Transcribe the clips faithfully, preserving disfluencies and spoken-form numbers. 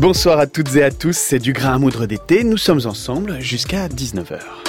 Bonsoir à toutes et à tous, c'est du grain à moudre d'été, nous sommes ensemble jusqu'à dix-neuf heures.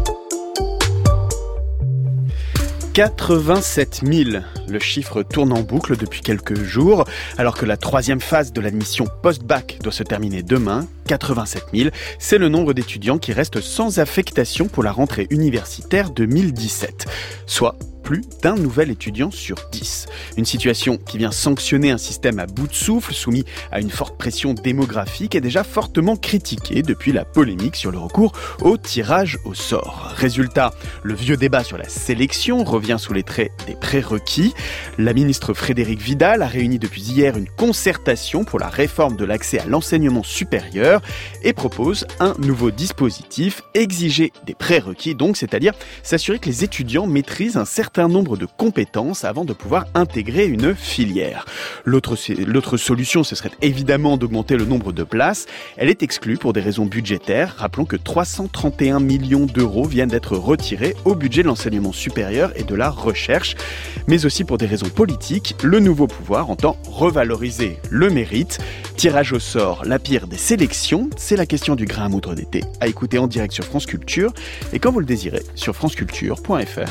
quatre-vingt-sept mille, le chiffre tourne en boucle depuis quelques jours, alors que la troisième phase de l'admission post-bac doit se terminer demain. quatre-vingt-sept mille, c'est le nombre d'étudiants qui restent sans affectation pour la rentrée universitaire deux mille dix-sept, soit plus d'un nouvel étudiant sur dix. Une situation qui vient sanctionner un système à bout de souffle, soumis à une forte pression démographique et déjà fortement critiqué depuis la polémique sur le recours au tirage au sort. Résultat, le vieux débat sur la sélection revient sous les traits des prérequis. La ministre Frédérique Vidal a réuni depuis hier une concertation pour la réforme de l'accès à l'enseignement supérieur et propose un nouveau dispositif, exiger des prérequis donc, c'est-à-dire s'assurer que les étudiants maîtrisent un certain un nombre de compétences avant de pouvoir intégrer une filière. L'autre, l'autre solution, ce serait évidemment d'augmenter le nombre de places. Elle est exclue pour des raisons budgétaires. Rappelons que trois cent trente et un millions d'euros viennent d'être retirés au budget de l'enseignement supérieur et de la recherche. Mais aussi pour des raisons politiques, le nouveau pouvoir entend revaloriser le mérite. Tirage au sort, la pire des sélections, c'est la question du grain à moudre d'été. À écouter en direct sur France Culture et quand vous le désirez sur franceculture point f r.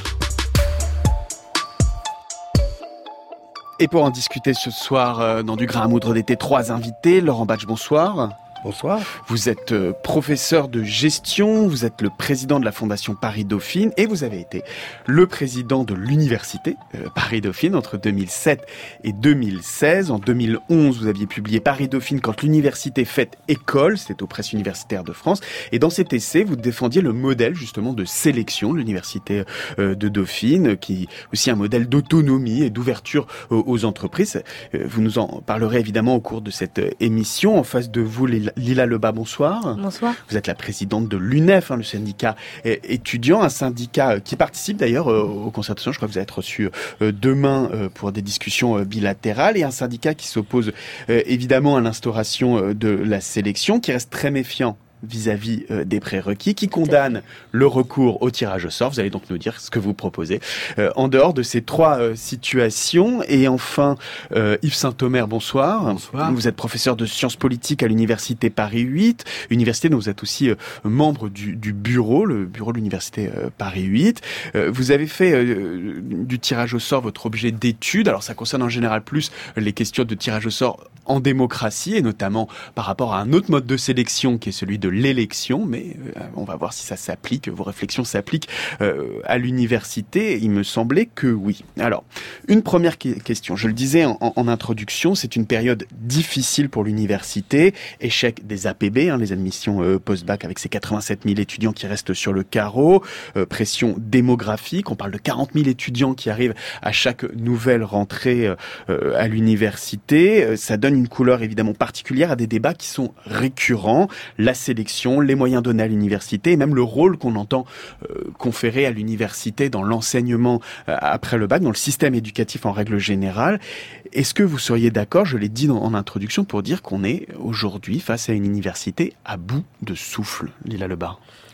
Et pour en discuter ce soir euh, dans du grain à moudre d'été, trois invités. Laurent Batch, bonsoir. Bonsoir. Vous êtes euh, professeur de gestion, vous êtes le président de la Fondation Paris-Dauphine et vous avez été le président de l'université euh, Paris-Dauphine entre deux mille sept et deux mille seize. En deux mille onze, vous aviez publié Paris-Dauphine quand l'université fait école, c'était aux presses universitaires de France. Et dans cet essai, vous défendiez le modèle justement de sélection de l'université euh, de Dauphine, qui est aussi un modèle d'autonomie et d'ouverture aux, aux entreprises. Euh, vous nous en parlerez évidemment au cours de cette euh, émission. En face de vous, les Lila Lebas, bonsoir. Bonsoir. Vous êtes la présidente de l'U N E F, hein, le syndicat étudiant, un syndicat qui participe d'ailleurs euh, aux concertations. Je crois que vous allez être reçu euh, demain euh, pour des discussions euh, bilatérales, et un syndicat qui s'oppose euh, évidemment à l'instauration euh, de la sélection, qui reste très méfiant vis-à-vis euh, des prérequis, qui condamne le recours au tirage au sort. Vous allez donc nous dire ce que vous proposez euh, en dehors de ces trois euh, situations. Et enfin, euh, Yves Saint-Omer, bonsoir. Bonsoir. Vous êtes professeur de sciences politiques à l'université Paris huit, université dont vous êtes aussi euh, membre du, du bureau, le bureau de l'université euh, Paris huit. Euh, vous avez fait euh, du tirage au sort votre objet d'étude. Alors ça concerne en général plus les questions de tirage au sort en démocratie, et notamment par rapport à un autre mode de sélection qui est celui de l'élection, mais euh, on va voir si ça s'applique, vos réflexions s'appliquent euh, à l'université. Il me semblait que oui. Alors, une première question, je le disais en, en introduction, c'est une période difficile pour l'université, échec des A P B, hein, les admissions euh, post-bac avec ces quatre-vingt-sept mille étudiants qui restent sur le carreau, euh, pression démographique, on parle de quarante mille étudiants qui arrivent à chaque nouvelle rentrée euh, à l'université. Euh, ça donne une couleur évidemment particulière à des débats qui sont récurrents, la sélection, les moyens donnés à l'université et même le rôle qu'on entend euh, conférer à l'université dans l'enseignement euh, après le bac, dans le système éducatif en règle générale. Est-ce que vous seriez d'accord, je l'ai dit dans, en introduction, pour dire qu'on est aujourd'hui face à une université à bout de souffle, Lila Lebas?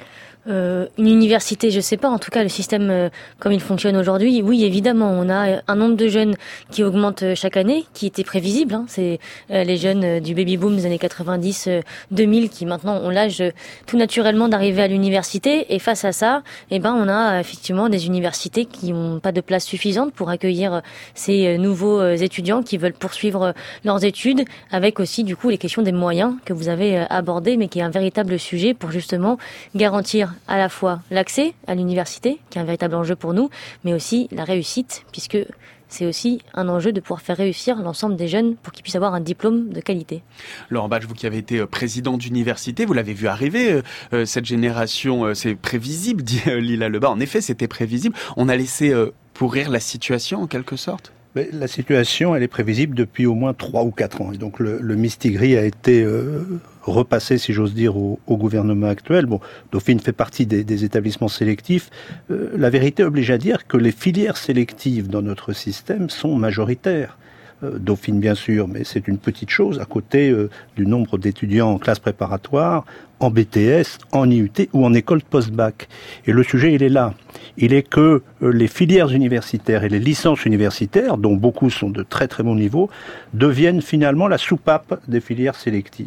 Euh, une université, je sais pas, en tout cas le système euh, comme il fonctionne aujourd'hui, oui évidemment on a un nombre de jeunes qui augmente euh, chaque année, qui était prévisible, hein, c'est euh, les jeunes euh, du baby boom des années quatre-vingt-dix, euh, deux mille qui maintenant ont l'âge euh, tout naturellement d'arriver à l'université, et face à ça, eh ben on a euh, effectivement des universités qui n'ont pas de place suffisante pour accueillir euh, ces euh, nouveaux euh, étudiants qui veulent poursuivre euh, leurs études, avec aussi du coup les questions des moyens que vous avez euh, abordées, mais qui est un véritable sujet pour justement garantir à la fois l'accès à l'université, qui est un véritable enjeu pour nous, mais aussi la réussite, puisque c'est aussi un enjeu de pouvoir faire réussir l'ensemble des jeunes pour qu'ils puissent avoir un diplôme de qualité. Laurent Batch, vous qui avez été président d'université, vous l'avez vu arriver, euh, cette génération, euh, c'est prévisible, dit euh, Lila Lebas. En effet, c'était prévisible. On a laissé euh, pourrir la situation, en quelque sorte? Mais la situation, elle est prévisible depuis au moins trois ou quatre ans. Et donc le, le mistigris a été euh, repassé, si j'ose dire, au, au gouvernement actuel. Bon, Dauphine fait partie des, des établissements sélectifs. Euh, la vérité oblige à dire que les filières sélectives dans notre système sont majoritaires. Euh, Dauphine, bien sûr, mais c'est une petite chose à côté euh, du nombre d'étudiants en classe préparatoire, en B T S, en I U T ou en école post-bac. Et le sujet, il est là. Il est que euh, les filières universitaires et les licences universitaires, dont beaucoup sont de très très bon niveau, deviennent finalement la soupape des filières sélectives.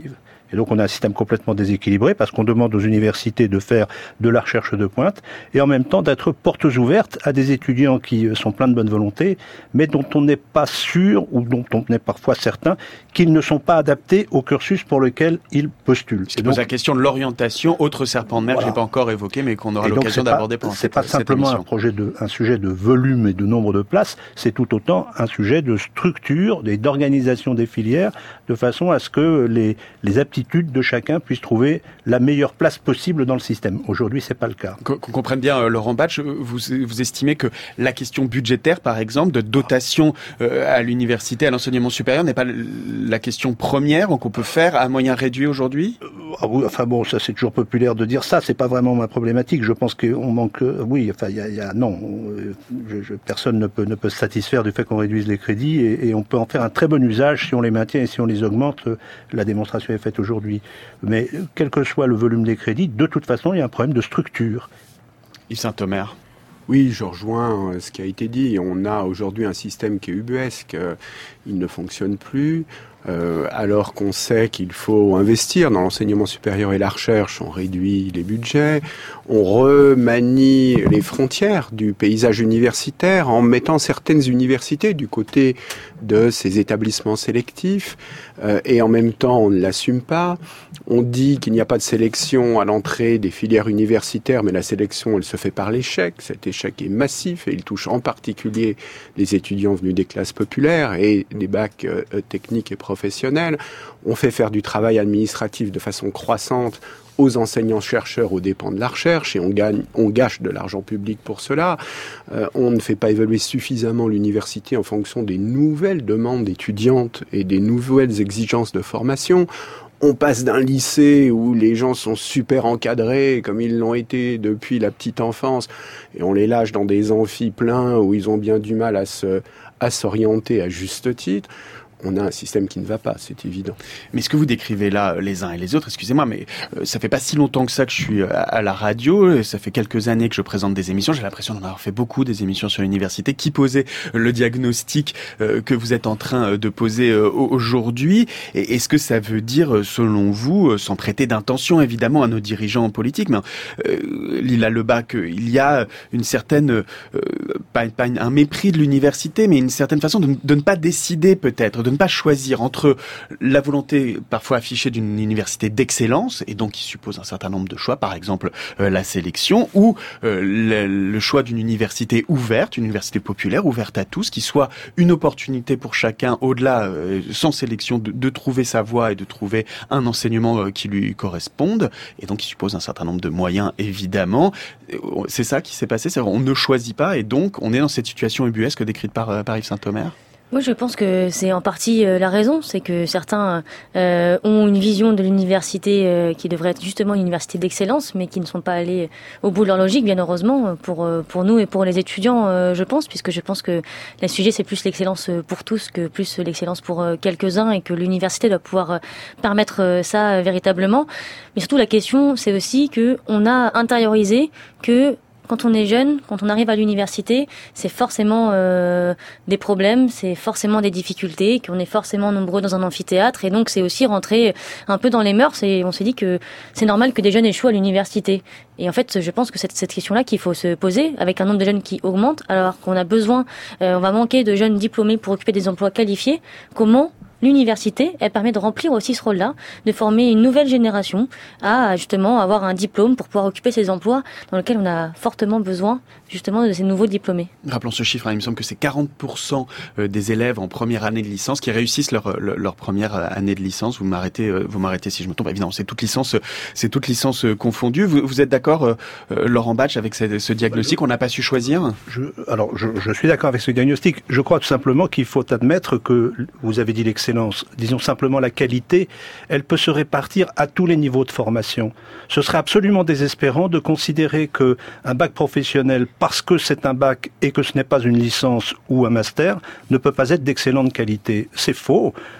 Et donc on a un système complètement déséquilibré parce qu'on demande aux universités de faire de la recherche de pointe et en même temps d'être portes ouvertes à des étudiants qui sont pleins de bonne volonté, mais dont on n'est pas sûr ou dont on est parfois certain qu'ils ne sont pas adaptés au cursus pour lequel ils postulent. C'est donc la question de l'orientation, autre serpent de mer voilà. que je n'ai pas encore évoqué, mais qu'on aura et l'occasion donc, d'aborder pendant cette émission. C'est pas simplement un, projet de, un sujet de volume et de nombre de places, c'est tout autant un sujet de structure et d'organisation des filières, de façon à ce que les, les aptitudes de chacun puissent trouver la meilleure place possible dans le système. Aujourd'hui, c'est pas le cas. Qu'on comprenne bien, euh, Laurent Batch, vous, vous estimez que la question budgétaire, par exemple, de dotation euh, à l'université, à l'enseignement supérieur, n'est pas la question première qu'on peut faire à moyens réduits aujourd'hui ? euh, ah oui, Enfin bon, ça c'est toujours populaire de dire ça, c'est pas vraiment ma problématique. Je pense qu'on manque... Euh, oui, enfin, il y a, y a... Non, euh, je, je, personne ne peut, ne peut se satisfaire du fait qu'on réduise les crédits et, et on peut en faire un très bon usage si on les maintient et si on les augmente. Euh, la démonstration est faite aujourd'hui. Mais quel que soit le volume des crédits, de toute façon, il y a un problème de structure. Yves Saint-Omer. Oui, je rejoins ce qui a été dit. On a aujourd'hui un système qui est ubuesque. Il ne fonctionne plus. Euh, alors qu'on sait qu'il faut investir dans l'enseignement supérieur et la recherche, on réduit les budgets, on remanie les frontières du paysage universitaire en mettant certaines universités du côté de ces établissements sélectifs, euh, et en même temps on ne l'assume pas. On dit qu'il n'y a pas de sélection à l'entrée des filières universitaires, mais la sélection elle se fait par l'échec. Cet échec est massif et il touche en particulier les étudiants venus des classes populaires et des bacs euh, techniques et professionnels. On fait faire du travail administratif de façon croissante aux enseignants-chercheurs aux dépens de la recherche et on gagne, on gâche de l'argent public pour cela. Euh, on ne fait pas évaluer suffisamment l'université en fonction des nouvelles demandes étudiantes et des nouvelles exigences de formation. On passe d'un lycée où les gens sont super encadrés, comme ils l'ont été depuis la petite enfance, et on les lâche dans des amphis pleins où ils ont bien du mal à se, à s'orienter à juste titre. On a un système qui ne va pas, c'est évident. Mais ce que vous décrivez là, les uns et les autres, excusez-moi, mais euh, ça fait pas si longtemps que ça que je suis à, à la radio, ça fait quelques années que je présente des émissions, j'ai l'impression d'en avoir fait beaucoup, des émissions sur l'université, qui posaient le diagnostic euh, que vous êtes en train de poser euh, aujourd'hui. Et est-ce que ça veut dire, selon vous, sans prêter d'intention évidemment à nos dirigeants politiques, mais euh, Lila Lebas, qu'il y a une certaine, euh, pas, pas un mépris de l'université, mais une certaine façon de, de ne pas décider peut-être, de ne pas choisir entre la volonté parfois affichée d'une université d'excellence, et donc qui suppose un certain nombre de choix, par exemple euh, la sélection, ou euh, le, le choix d'une université ouverte, une université populaire, ouverte à tous, qui soit une opportunité pour chacun, au-delà, euh, sans sélection, de, de trouver sa voie et de trouver un enseignement euh, qui lui corresponde, et donc qui suppose un certain nombre de moyens, évidemment. C'est ça qui s'est passé, c'est-à-dire on ne choisit pas, et donc on est dans cette situation ubuesque décrite par, par Yves Saint-Omer. Moi, je pense que c'est en partie euh, la raison, c'est que certains euh, ont une vision de l'université euh, qui devrait être justement une université d'excellence, mais qui ne sont pas allés au bout de leur logique, bien heureusement, pour euh, pour nous et pour les étudiants, euh, je pense, puisque je pense que le sujet, c'est plus l'excellence pour tous que plus l'excellence pour euh, quelques-uns, et que l'université doit pouvoir euh, permettre euh, ça euh, véritablement. Mais surtout, la question, c'est aussi que on a intériorisé que quand on est jeune, quand on arrive à l'université, c'est forcément euh, des problèmes, c'est forcément des difficultés, qu'on est forcément nombreux dans un amphithéâtre, et donc c'est aussi rentrer un peu dans les mœurs, et on s'est dit que c'est normal que des jeunes échouent à l'université. Et en fait, je pense que c'est cette question-là qu'il faut se poser, avec un nombre de jeunes qui augmente, alors qu'on a besoin, euh, on va manquer de jeunes diplômés pour occuper des emplois qualifiés. Comment l'université, elle permet de remplir aussi ce rôle-là, de former une nouvelle génération à justement avoir un diplôme pour pouvoir occuper ces emplois dans lesquels on a fortement besoin justement de ces nouveaux diplômés. Rappelons ce chiffre, hein, il me semble que c'est quarante pour cent des élèves en première année de licence qui réussissent leur, leur, leur première année de licence. Vous m'arrêtez, vous m'arrêtez si je me trompe. Évidemment, c'est toute licence, c'est toute licence confondue. Vous, vous êtes d'accord, euh, Laurent Batch, avec ce, ce diagnostic? On n'a pas su choisir? je, Alors, je, je suis d'accord avec ce diagnostic. Je crois tout simplement qu'il faut admettre que, vous avez dit l'excellence, disons simplement la qualité, elle peut se répartir à tous les niveaux de formation. Ce serait absolument désespérant de considérer que un bac professionnel, parce que c'est un bac et que ce n'est pas une licence ou un master, ne peut pas être d'excellente qualité. C'est faux.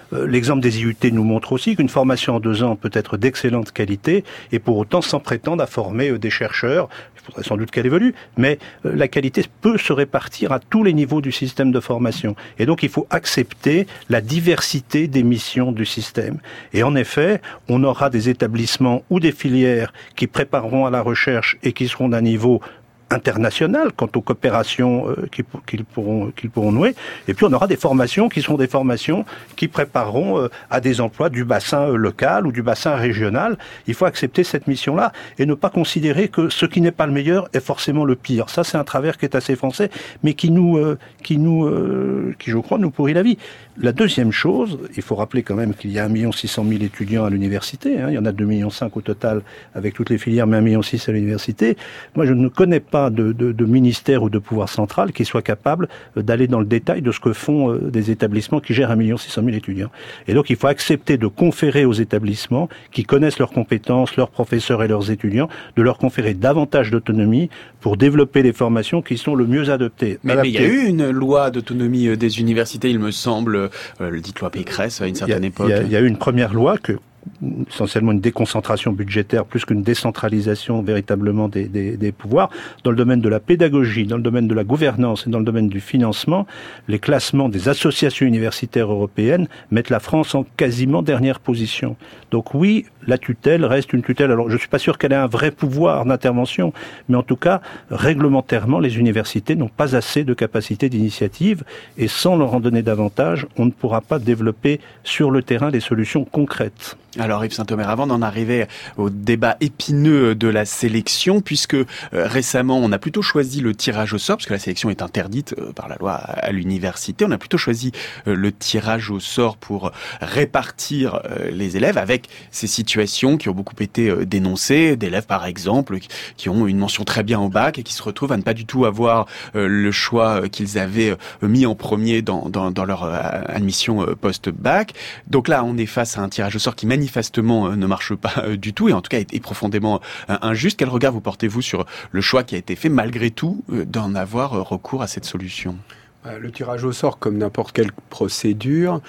Euh, l'exemple des I U T nous montre aussi qu'une formation en deux ans peut être d'excellente qualité et pour autant sans prétendre à former euh, des chercheurs. Il faudrait sans doute qu'elle évolue, mais euh, la qualité peut se répartir à tous les niveaux du système de formation. Et donc il faut accepter la diversité des missions du système. Et en effet, on aura des établissements ou des filières qui prépareront à la recherche et qui seront d'un niveau international quant aux coopérations euh, qu'ils, qu'ils pourront qu'ils pourront nouer, et puis on aura des formations qui seront des formations qui prépareront euh, à des emplois du bassin euh, local ou du bassin régional. Il faut accepter cette mission-là et ne pas considérer que ce qui n'est pas le meilleur est forcément le pire. Ça, c'est un travers qui est assez français, mais qui nous euh, qui nous euh, qui je crois nous pourrit la vie. La deuxième chose, il faut rappeler quand même qu'il y a un million six cent mille étudiants à l'université, hein, il y en a deux virgule cinq millions au total avec toutes les filières, mais un virgule six million à l'université. Moi, je ne connais pas De, de, de ministère ou de pouvoir central qui soit capable d'aller dans le détail de ce que font euh, des établissements qui gèrent un million six cent mille étudiants. Et donc il faut accepter de conférer aux établissements qui connaissent leurs compétences, leurs professeurs et leurs étudiants, de leur conférer davantage d'autonomie pour développer les formations qui sont le mieux adaptées. Mais, mais il y a eu une loi d'autonomie des universités, il me semble, euh, le dit loi Pécresse à une certaine il y a, époque. Il y, a, il y a eu une première loi que essentiellement une déconcentration budgétaire plus qu'une décentralisation véritablement des, des, des pouvoirs. Dans le domaine de la pédagogie, dans le domaine de la gouvernance et dans le domaine du financement, les classements des associations universitaires européennes mettent la France en quasiment dernière position. Donc oui, la tutelle reste une tutelle. Alors je ne suis pas sûr qu'elle ait un vrai pouvoir d'intervention, mais en tout cas, réglementairement, les universités n'ont pas assez de capacité d'initiative et sans leur en donner davantage, on ne pourra pas développer sur le terrain des solutions concrètes. Alors Yves Saint-Omer, avant d'en arriver au débat épineux de la sélection, puisque euh, récemment on a plutôt choisi le tirage au sort, parce que la sélection est interdite euh, par la loi à, à l'université, on a plutôt choisi euh, le tirage au sort pour répartir euh, les élèves avec ces situations qui ont beaucoup été euh, dénoncées, d'élèves par exemple qui, qui ont une mention très bien au bac et qui se retrouvent à ne pas du tout avoir euh, le choix euh, qu'ils avaient euh, mis en premier dans, dans, dans leur euh, admission euh, post-bac. Donc là on est face à un tirage au sort qui manifestement ne marche pas du tout et en tout cas est, est profondément injuste. Quel regard vous portez-vous sur le choix qui a été fait malgré tout d'en avoir recours à cette solution ? Le tirage au sort, comme n'importe quelle procédure,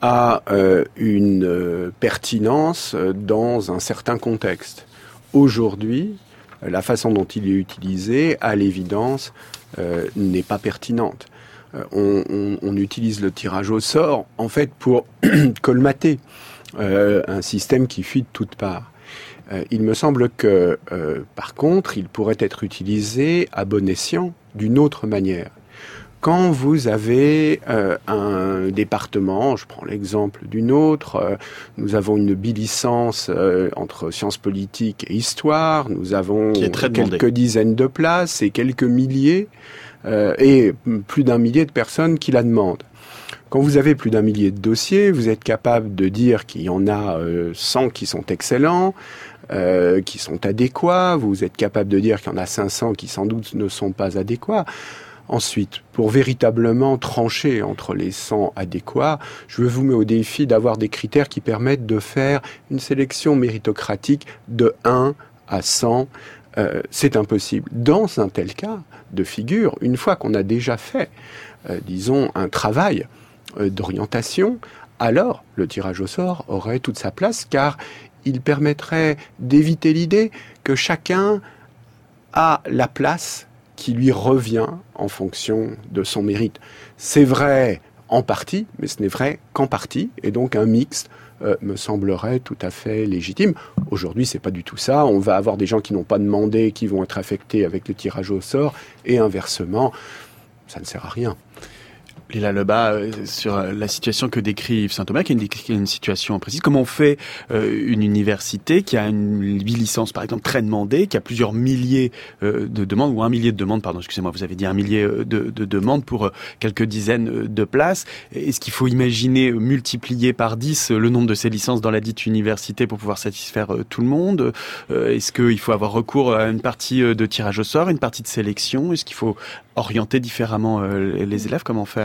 a euh, une euh, pertinence dans un certain contexte. Aujourd'hui, la façon dont il est utilisé, à l'évidence, euh, n'est pas pertinente. On, on, on utilise le tirage au sort en fait pour colmater Euh, un système qui fuit de toutes parts. Euh, il me semble que, euh, par contre, il pourrait être utilisé à bon escient d'une autre manière. Quand vous avez euh, un département, je prends l'exemple d'une autre, euh, nous avons une bilicence euh, entre sciences politiques et histoire, nous avons quelques dizaines de places et quelques milliers, euh, et plus d'un millier de personnes qui la demandent. Quand vous avez plus d'un millier de dossiers, vous êtes capable de dire qu'il y en a euh, cent qui sont excellents, euh, qui sont adéquats. Vous êtes capable de dire qu'il y en a cinq cents qui sans doute ne sont pas adéquats. Ensuite, pour véritablement trancher entre les cent adéquats, je vous mets au défi d'avoir des critères qui permettent de faire une sélection méritocratique de un à cent. Euh, c'est impossible. Dans un tel cas de figure, une fois qu'on a déjà fait, euh, disons, un travail d'orientation, alors le tirage au sort aurait toute sa place car il permettrait d'éviter l'idée que chacun a la place qui lui revient en fonction de son mérite. C'est vrai en partie, mais ce n'est vrai qu'en partie, et donc un mixte euh, me semblerait tout à fait légitime. Aujourd'hui, c'est pas du tout ça. On va avoir des gens qui n'ont pas demandé, qui vont être affectés avec le tirage au sort, et inversement, ça ne sert à rien. Léla Lebas, euh, sur la situation que décrit Yves Saint-Omer, qui est une, une situation précise. Comment on fait euh, une université qui a une licence, par exemple, très demandée, qui a plusieurs milliers euh, de demandes, ou un millier de demandes, pardon, excusez-moi, vous avez dit un millier de, de demandes pour euh, quelques dizaines de places. Est-ce qu'il faut imaginer multiplier par dix le nombre de ces licences dans la dite université pour pouvoir satisfaire euh, tout le monde ? euh, Est-ce qu'il faut avoir recours à une partie de tirage au sort, une partie de sélection ? Est-ce qu'il faut orienter différemment euh, les élèves ? Comment faire ?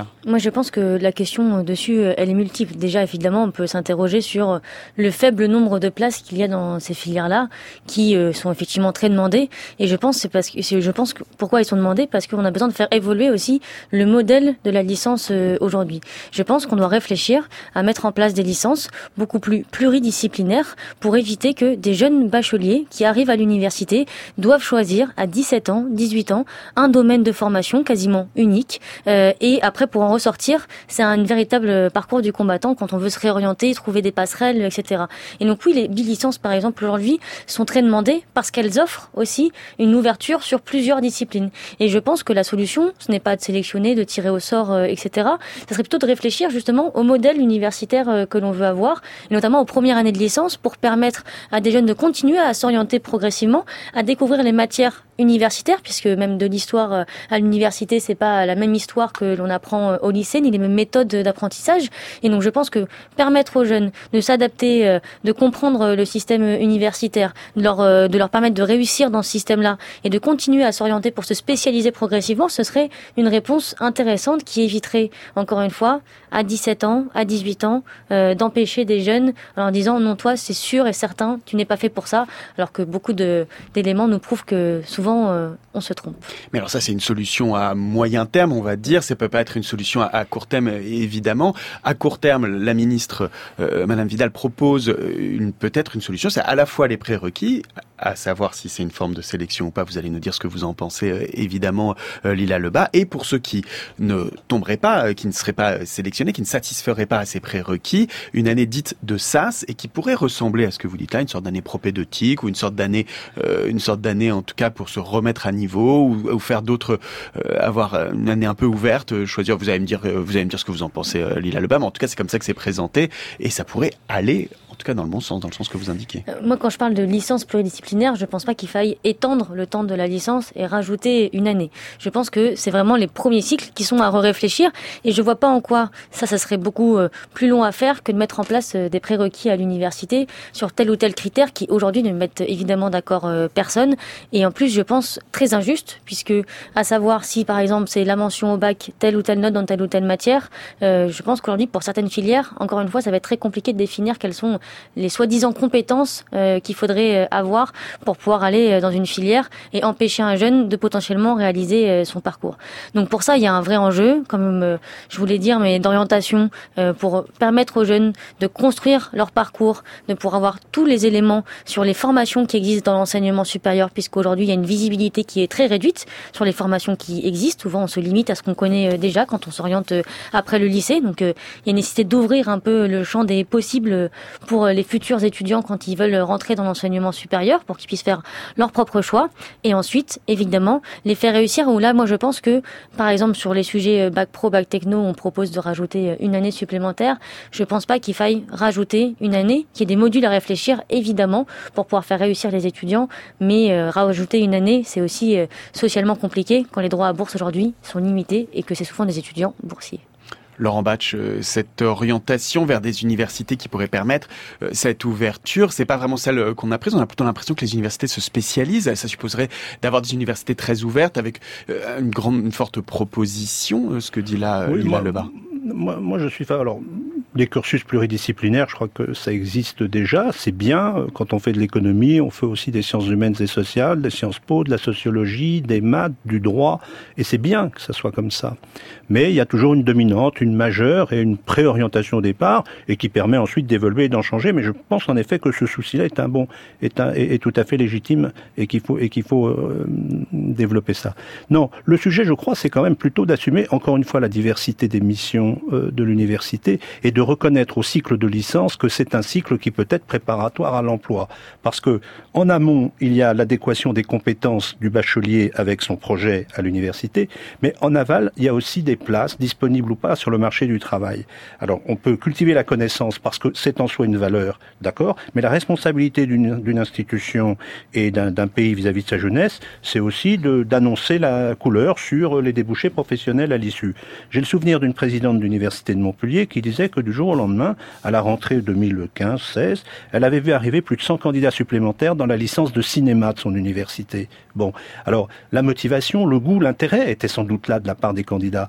Claire ? Moi, je pense que la question dessus, elle est multiple. Déjà, évidemment, on peut s'interroger sur le faible nombre de places qu'il y a dans ces filières-là, qui sont effectivement très demandées. Et je pense, c'est parce que, je pense que pourquoi ils sont demandés, parce qu'on a besoin de faire évoluer aussi le modèle de la licence aujourd'hui. Je pense qu'on doit réfléchir à mettre en place des licences beaucoup plus pluridisciplinaires pour éviter que des jeunes bacheliers qui arrivent à l'université doivent choisir à dix-sept ans, dix-huit ans, un domaine de formation quasiment unique. Euh, et après, pour en ressortir, c'est un véritable parcours du combattant quand on veut se réorienter, trouver des passerelles, et cetera. Et donc oui, les bilicences, par exemple, aujourd'hui, sont très demandées parce qu'elles offrent aussi une ouverture sur plusieurs disciplines. Et je pense que la solution, ce n'est pas de sélectionner, de tirer au sort, euh, et cetera. Ça serait plutôt de réfléchir justement au modèle universitaire euh, que l'on veut avoir, et notamment aux premières années de licence, pour permettre à des jeunes de continuer à s'orienter progressivement, à découvrir les matières universitaires, puisque même de l'histoire euh, à l'université, c'est pas la même histoire que l'on apprend euh, au lycée, ni les mêmes méthodes d'apprentissage. Et donc je pense que permettre aux jeunes de s'adapter, euh, de comprendre le système universitaire, de leur, euh, de leur permettre de réussir dans ce système-là et de continuer à s'orienter pour se spécialiser progressivement, ce serait une réponse intéressante qui éviterait, encore une fois, à dix-sept ans, à dix-huit ans, euh, d'empêcher des jeunes en leur disant non, toi, c'est sûr et certain, tu n'es pas fait pour ça, alors que beaucoup de, d'éléments nous prouvent que souvent, euh, on se trompe. Mais alors ça, c'est une solution à moyen terme, on va dire. Ça peut pas être une solution à, à court terme, évidemment. À court terme, la ministre, euh, Madame Vidal, propose une, peut-être une solution. C'est à la fois les prérequis, à savoir si c'est une forme de sélection ou pas. Vous allez nous dire ce que vous en pensez, euh, évidemment, euh, Lila Lebas. Et pour ceux qui ne tomberaient pas, euh, qui ne seraient pas sélectionnés, qui ne satisferaient pas à ces prérequis, une année dite de S A S et qui pourrait ressembler à ce que vous dites là, une sorte d'année propédeutique ou une sorte d'année, euh, une sorte d'année en tout cas pour se remettre à niveau ou, ou faire d'autres, euh, avoir une année un peu ouverte, euh, choisir. Vous allez me dire, euh, vous allez me dire ce que vous en pensez, euh, Lila Lebas. Mais en tout cas, c'est comme ça que c'est présenté et ça pourrait aller, en tout cas dans le bon sens, dans le sens que vous indiquez. Euh, moi, quand je parle de licence pluridisciplinaire, je pense pas qu'il faille étendre le temps de la licence et rajouter une année. Je pense que c'est vraiment les premiers cycles qui sont à réfléchir et je vois pas en quoi ça, ça serait beaucoup euh, plus long à faire que de mettre en place euh, des prérequis à l'université sur tel ou tel critère qui aujourd'hui ne mettent évidemment d'accord euh, personne et en plus je pense très injuste puisque à savoir si par exemple c'est la mention au bac telle ou telle note dans telle ou telle matière, euh, je pense qu'aujourd'hui pour certaines filières, encore une fois, ça va être très compliqué de définir quelles sont les soi-disant compétences euh, qu'il faudrait euh, avoir pour pouvoir aller euh, dans une filière et empêcher un jeune de potentiellement réaliser euh, son parcours. Donc pour ça, il y a un vrai enjeu, comme euh, je voulais dire, mais d'orientation euh, pour permettre aux jeunes de construire leur parcours, de pouvoir avoir tous les éléments sur les formations qui existent dans l'enseignement supérieur, puisqu'aujourd'hui il y a une visibilité qui est très réduite sur les formations qui existent. Souvent on se limite à ce qu'on connaît euh, déjà quand on s'oriente euh, après le lycée. Donc euh, il y a une nécessité d'ouvrir un peu le champ des possibles pour les futurs étudiants quand ils veulent rentrer dans l'enseignement supérieur, pour qu'ils puissent faire leur propre choix. Et ensuite, évidemment, les faire réussir. Où là, moi, je pense que, par exemple, sur les sujets bac pro, bac techno, on propose de rajouter une année supplémentaire. Je pense pas qu'il faille rajouter une année, qu'il y ait des modules à réfléchir, évidemment, pour pouvoir faire réussir les étudiants. Mais euh, rajouter une année, c'est aussi euh, socialement compliqué quand les droits à bourse aujourd'hui sont limités et que c'est souvent des étudiants boursiers. Laurent Batch, cette orientation vers des universités qui pourraient permettre cette ouverture, c'est pas vraiment celle qu'on a prise. On a plutôt l'impression que les universités se spécialisent. Ça supposerait d'avoir des universités très ouvertes avec une grande, une forte proposition, ce que dit là oui, Lila Lebas. Moi, moi, je suis pas. Alors, des cursus pluridisciplinaires, je crois que ça existe déjà. C'est bien. Quand on fait de l'économie, on fait aussi des sciences humaines et sociales, des sciences po, de la sociologie, des maths, du droit. Et c'est bien que ça soit comme ça. Mais il y a toujours une dominante, une majeure et une préorientation au départ, et qui permet ensuite d'évoluer et d'en changer. Mais je pense en effet que ce souci-là est un bon, est, un, est, est tout à fait légitime et qu'il faut et qu'il faut euh, développer ça. Non, le sujet, je crois, c'est quand même plutôt d'assumer encore une fois la diversité des missions euh, de l'université et de reconnaître au cycle de licence que c'est un cycle qui peut être préparatoire à l'emploi. Parce que en amont, il y a l'adéquation des compétences du bachelier avec son projet à l'université, mais en aval, il y a aussi des places disponibles ou pas sur le marché du travail. Alors, on peut cultiver la connaissance parce que c'est en soi une valeur, d'accord, mais la responsabilité d'une, d'une institution et d'un, d'un pays vis-à-vis de sa jeunesse, c'est aussi de, d'annoncer la couleur sur les débouchés professionnels à l'issue. J'ai le souvenir d'une présidente de l'université de Montpellier qui disait que du jour au lendemain, à la rentrée deux mille quinze seize, elle avait vu arriver plus de cent candidats supplémentaires dans la licence de cinéma de son université. Bon, alors, la motivation, le goût, l'intérêt était sans doute là de la part des candidats.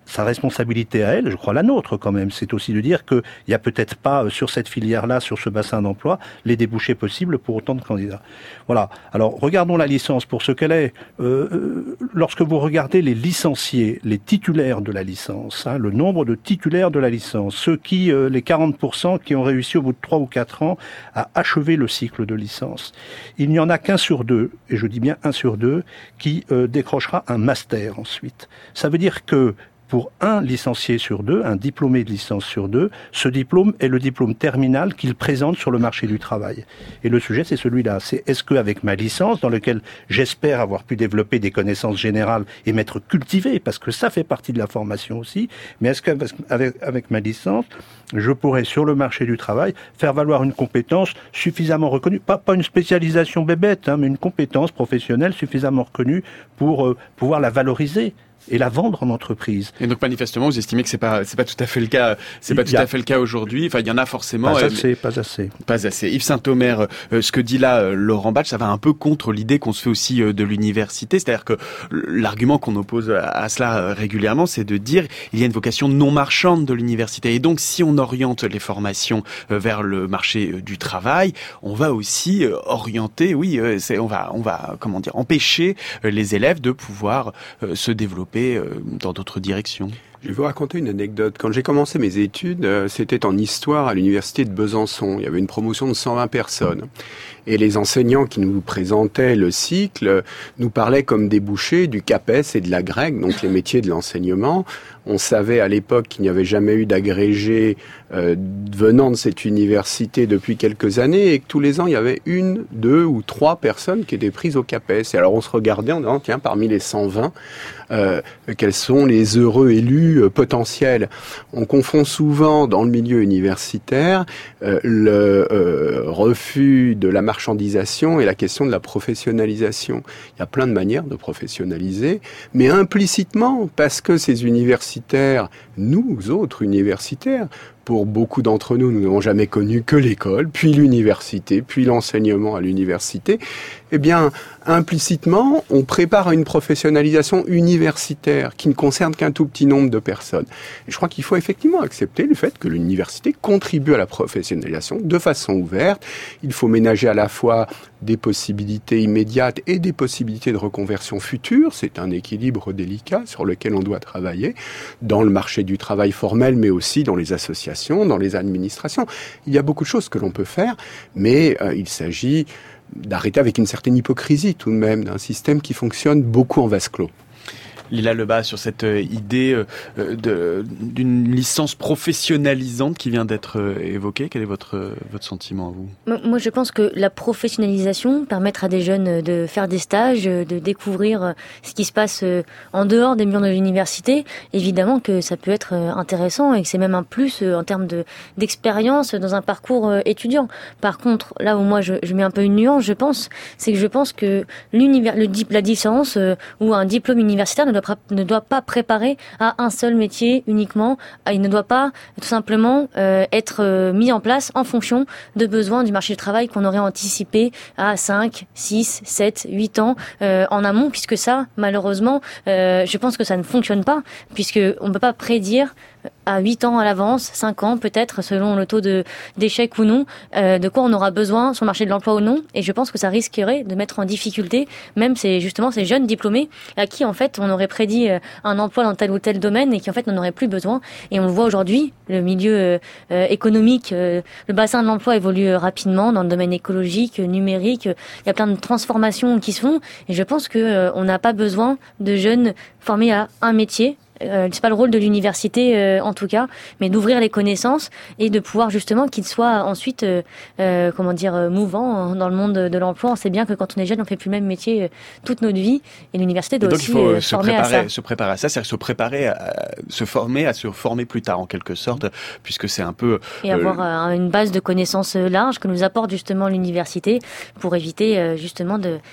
sa responsabilité à elle, je crois la nôtre quand même, c'est aussi de dire qu'il n'y a peut-être pas sur cette filière-là, sur ce bassin d'emploi, les débouchés possibles pour autant de candidats. Voilà. Alors, regardons la licence pour ce qu'elle est. Euh, lorsque vous regardez les licenciés, les titulaires de la licence, hein, le nombre de titulaires de la licence, ceux qui, euh, les quarante pour cent qui ont réussi au bout de trois ou quatre ans à achever le cycle de licence, il n'y en a qu'un sur deux, et je dis bien un sur deux, qui euh, décrochera un master ensuite. Ça veut dire que pour un licencié sur deux, un diplômé de licence sur deux, ce diplôme est le diplôme terminal qu'il présente sur le marché du travail. Et le sujet, c'est celui-là. C'est est-ce qu'avec ma licence, dans laquelle j'espère avoir pu développer des connaissances générales et m'être cultivé, parce que ça fait partie de la formation aussi, mais est-ce qu'avec avec ma licence, je pourrais, sur le marché du travail, faire valoir une compétence suffisamment reconnue, pas, pas une spécialisation bébête, hein, mais une compétence professionnelle suffisamment reconnue pour euh, pouvoir la valoriser et la vendre en entreprise. Et donc manifestement, vous estimez que c'est pas c'est pas tout à fait le cas, c'est pas tout à fait le cas aujourd'hui. Enfin, il y en a forcément. Pas assez, pas assez. Pas assez. Yves Saint-Omer, euh, ce que dit là euh, Laurent Batch, ça va un peu contre l'idée qu'on se fait aussi euh, de l'université. C'est-à-dire que l'argument qu'on oppose à, à cela euh, régulièrement, c'est de dire il y a une vocation non marchande de l'université. Et donc, si on oriente les formations euh, vers le marché euh, du travail, on va aussi euh, orienter, oui, euh, c'est, on va, on va, comment dire, empêcher euh, les élèves de pouvoir euh, se développer dans d'autres directions. Je vais vous raconter une anecdote. Quand j'ai commencé mes études, euh, c'était en histoire à l'université de Besançon. Il y avait une promotion de cent vingt personnes. Et les enseignants qui nous présentaient le cycle nous parlaient comme débouchés du CAPES et de la grecque, donc les métiers de l'enseignement. On savait à l'époque qu'il n'y avait jamais eu d'agrégé euh, venant de cette université depuis quelques années et que tous les ans, il y avait une, deux ou trois personnes qui étaient prises au CAPES. Et alors on se regardait en disant, tiens, parmi les cent vingt, euh, quels sont les heureux élus euh, potentiels. On confond souvent dans le milieu universitaire euh, le euh, refus de la marchandisation et la question de la professionnalisation. Il y a plein de manières de professionnaliser, mais implicitement, parce que ces universitaires, nous autres universitaires, pour beaucoup d'entre nous, nous n'avons jamais connu que l'école, puis l'université, puis l'enseignement à l'université. Eh bien, implicitement, on prépare à une professionnalisation universitaire qui ne concerne qu'un tout petit nombre de personnes. Et je crois qu'il faut effectivement accepter le fait que l'université contribue à la professionnalisation de façon ouverte. Il faut ménager à la fois des possibilités immédiates et des possibilités de reconversion future. C'est un équilibre délicat sur lequel on doit travailler dans le marché du travail formel, mais aussi dans les associations, dans les administrations. Il y a beaucoup de choses que l'on peut faire, mais euh, il s'agit d'arrêter avec une certaine hypocrisie tout de même d'un système qui fonctionne beaucoup en vase clos. Lila Lebas, sur cette idée de, d'une licence professionnalisante qui vient d'être évoquée, quel est votre, votre sentiment à vous ? Moi, je pense que la professionnalisation, permettre à des jeunes de faire des stages, de découvrir ce qui se passe en dehors des murs de l'université, évidemment que ça peut être intéressant et que c'est même un plus en termes de, d'expérience dans un parcours étudiant. Par contre, là où moi je, je mets un peu une nuance, je pense, c'est que je pense que l'univers, le, la licence ou un diplôme universitaire ne doit, ne doit pas préparer à un seul métier uniquement. Il ne doit pas tout simplement euh, être euh, mis en place en fonction de besoins du marché du travail qu'on aurait anticipé à cinq, six, sept, huit ans euh, en amont, puisque ça, malheureusement, euh, je pense que ça ne fonctionne pas, puisque on ne peut pas prédire à huit ans à l'avance, cinq ans peut-être, selon le taux de, d'échec ou non, euh, de quoi on aura besoin sur le marché de l'emploi ou non. Et je pense que ça risquerait de mettre en difficulté même ces, justement ces jeunes diplômés à qui en fait on aurait prédit un emploi dans tel ou tel domaine et qui en fait n'en auraient plus besoin. Et on le voit aujourd'hui, le milieu euh, économique, euh, le bassin de l'emploi évolue rapidement dans le domaine écologique, numérique. Il y a plein de transformations qui se font et je pense que euh, on n'a pas besoin de jeunes formés à un métier. Euh, c'est pas le rôle de l'université euh, en tout cas, mais d'ouvrir les connaissances et de pouvoir justement qu'ils soient ensuite euh, euh, comment dire euh, mouvants dans le monde de l'emploi. On sait bien que quand on est jeune, on fait plus le même métier euh, toute notre vie et l'université doit et donc aussi il faut euh, se former préparer, à ça. Se préparer à ça, c'est-à-dire se préparer, à se former, à se former plus tard en quelque sorte, puisque c'est un peu et euh, avoir euh, une base de connaissances large que nous apporte justement l'université pour éviter euh, justement de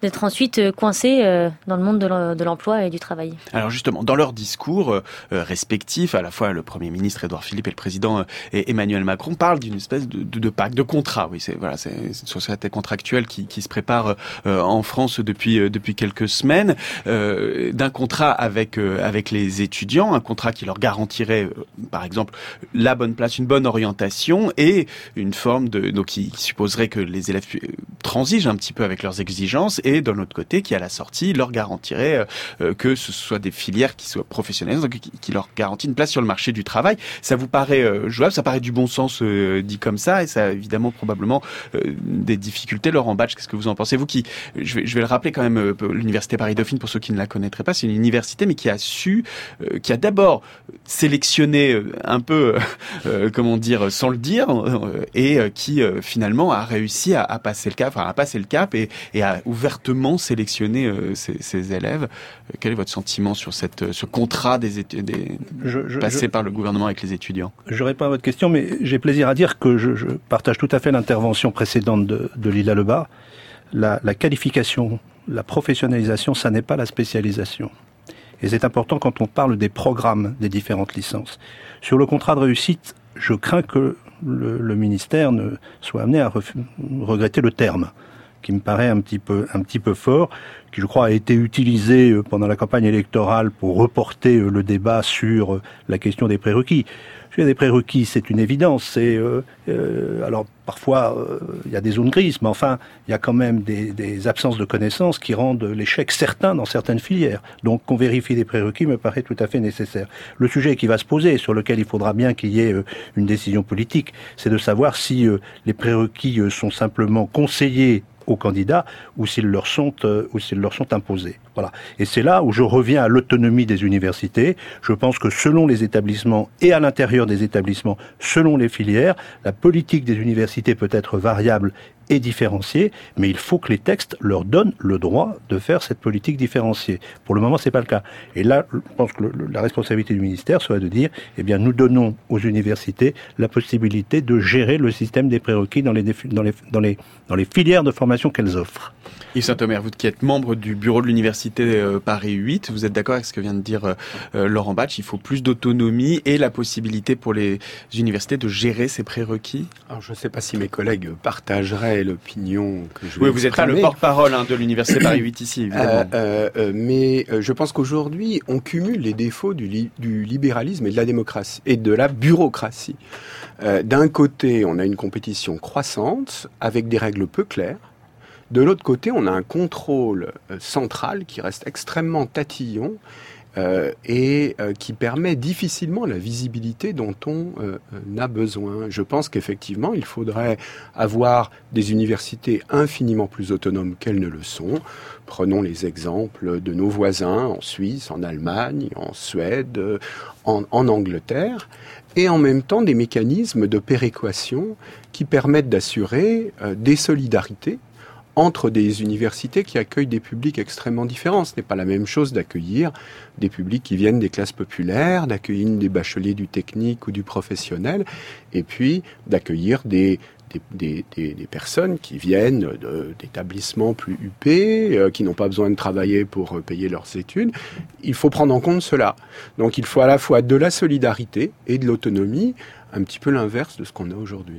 d'être ensuite coincés euh, dans le monde de l'emploi et du travail. Alors justement, dans leurs discours euh, respectifs, à la fois le Premier ministre Édouard Philippe et le président euh, Emmanuel Macron parlent d'une espèce de, de, de pacte, de contrat. Oui, c'est voilà, c'est une société contractuelle qui, qui se prépare euh, en France depuis euh, depuis quelques semaines, euh, d'un contrat avec euh, avec les étudiants, un contrat qui leur garantirait, euh, par exemple, la bonne place, une bonne orientation et une forme de donc qui, qui supposerait que les élèves transigent un petit peu avec leurs exigences et d'un autre côté qui à la sortie leur garantirait euh, que ce soit des filières qui soient professionnelles, donc qui, qui leur garantit une place sur le marché du travail. Ça vous paraît euh, jouable, ça paraît du bon sens euh, dit comme ça et ça a évidemment probablement euh, des difficultés. Laurent Batsch, qu'est-ce que vous en pensez? Vous qui, je vais, je vais le rappeler quand même, euh, l'université Paris-Dauphine pour ceux qui ne la connaîtraient pas, c'est une université mais qui a su, euh, qui a d'abord sélectionné euh, un peu, euh, comment dire, sans le dire, euh, et euh, qui euh, finalement a réussi à, à passer le cap, enfin à passer le cap et, et a ouvertement sélectionné euh, ses, ses élèves. Euh, quel est votre sentiment sur cette, ce contrat des études des, je, je, passé je, par le gouvernement avec les étudiants? Je réponds à votre question, mais j'ai plaisir à dire que je, je partage tout à fait l'intervention précédente de, de Lila Lebas. La, la qualification, la professionnalisation, ça n'est pas la spécialisation. Et c'est important quand on parle des programmes des différentes licences. Sur le contrat de réussite, je crains que le, le ministère ne soit amené à ref, regretter le terme, qui me paraît un petit peu, un petit peu fort, qui je crois a été utilisé pendant la campagne électorale pour reporter le débat sur la question des prérequis. Il y a des prérequis, c'est une évidence. C'est euh, euh, alors parfois euh, il y a des zones grises, mais enfin il y a quand même des, des absences de connaissances qui rendent l'échec certain dans certaines filières. Donc qu'on vérifie les prérequis me paraît tout à fait nécessaire. Le sujet qui va se poser, sur lequel il faudra bien qu'il y ait euh, une décision politique, c'est de savoir si euh, les prérequis euh, sont simplement conseillés aux candidats ou s'ils leur sont euh, ou s'ils leur sont imposés. Voilà. Et c'est là où je reviens à l'autonomie des universités. Je pense que selon les établissements et à l'intérieur des établissements, selon les filières, la politique des universités peut être variable et différenciée, mais il faut que les textes leur donnent le droit de faire cette politique différenciée. Pour le moment, c'est pas le cas. Et là, je pense que le, la responsabilité du ministère serait de dire, eh bien, nous donnons aux universités la possibilité de gérer le système des prérequis dans les, dans les, dans les, dans les filières de formation qu'elles offrent. Yves Saint-Omer, vous qui êtes membre du bureau de l'université euh, Paris huit, vous êtes d'accord avec ce que vient de dire euh, euh, Laurent Batsch? Il faut plus d'autonomie et la possibilité pour les universités de gérer ces prérequis? Alors, je ne sais pas si mes collègues partageraient l'opinion que je vais Oui, vous n'êtes pas le porte-parole hein, de l'université Paris huit ici, évidemment. Euh, euh, mais euh, je pense qu'aujourd'hui, on cumule les défauts du, li- du libéralisme et de la démocratie et de la bureaucratie. Euh, d'un côté, on a une compétition croissante avec des règles peu claires. De l'autre côté, on a un contrôle euh, central qui reste extrêmement tatillon euh, et euh, qui permet difficilement la visibilité dont on euh, a besoin. Je pense qu'effectivement, il faudrait avoir des universités infiniment plus autonomes qu'elles ne le sont. Prenons les exemples de nos voisins en Suisse, en Allemagne, en Suède, en, en Angleterre, et en même temps des mécanismes de péréquation qui permettent d'assurer euh, des solidarités entre des universités qui accueillent des publics extrêmement différents. Ce n'est pas la même chose d'accueillir des publics qui viennent des classes populaires, d'accueillir des bacheliers du technique ou du professionnel, et puis d'accueillir des, des, des, des, des personnes qui viennent de, d'établissements plus huppés, euh, qui n'ont pas besoin de travailler pour euh, payer leurs études. Il faut prendre en compte cela. Donc il faut à la fois de la solidarité et de l'autonomie, un petit peu l'inverse de ce qu'on a aujourd'hui.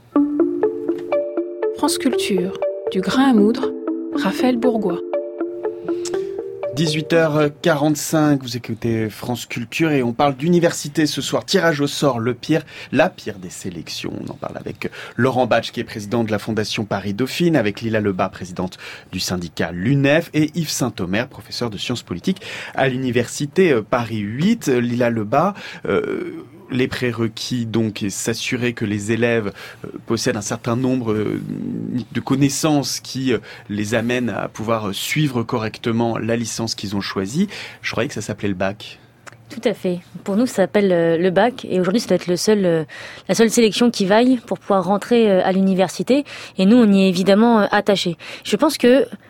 France Culture. Du grain à moudre, Raphaël Bourgois. dix-huit heures quarante-cinq, vous écoutez France Culture et on parle d'université ce soir. Tirage au sort, le pire, la pire des sélections. On en parle avec Laurent Batsch, qui est président de la Fondation Paris-Dauphine, avec Lila Lebas, présidente du syndicat l'U N E F, et Yves Saint-Omer, professeur de sciences politiques à l'université Paris huit. Lila Lebas, euh, les prérequis, donc, et s'assurer que les élèves euh, possèdent un certain nombre euh, de connaissances qui euh, les amènent à pouvoir suivre correctement la licence qu'ils ont choisie. Je croyais que ça s'appelait le bac. Tout à fait. Pour nous, ça s'appelle euh, le bac. Et aujourd'hui, ça doit être le seul, euh, la seule sélection qui vaille pour pouvoir rentrer euh, à l'université. Et nous, on y est évidemment euh, attachés. Je pense que